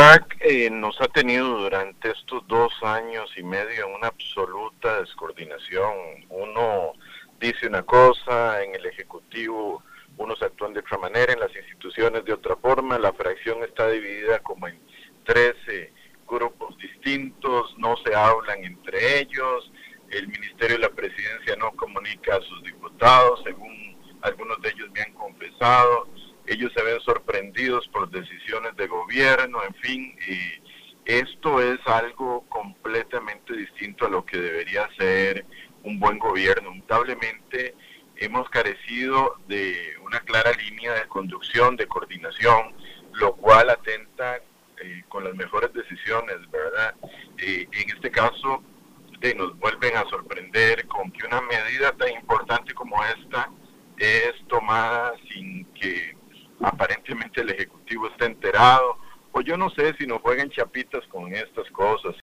CAC nos ha tenido durante estos 2 años y medio en una absoluta descoordinación. Uno dice una cosa, en el Ejecutivo unos actúan de otra manera, en las instituciones de otra forma, la fracción está dividida como en 13 grupos distintos, no se hablan entre ellos, el Ministerio de la Presidencia no comunica a sus diputados, según algunos de ellos me han confesado. Ellos se ven sorprendidos por decisiones de gobierno, en fin, y esto es algo completamente distinto a lo que debería ser un buen gobierno. Lamentablemente hemos carecido de una clara línea de conducción, de coordinación, lo cual atenta con las mejores decisiones, ¿verdad? En este caso, nos vuelven a sorprender con que una medida tan importante como esta es tomada sin que aparentemente el Ejecutivo esté enterado, o yo no sé si nos juegan chapitas con estas cosas.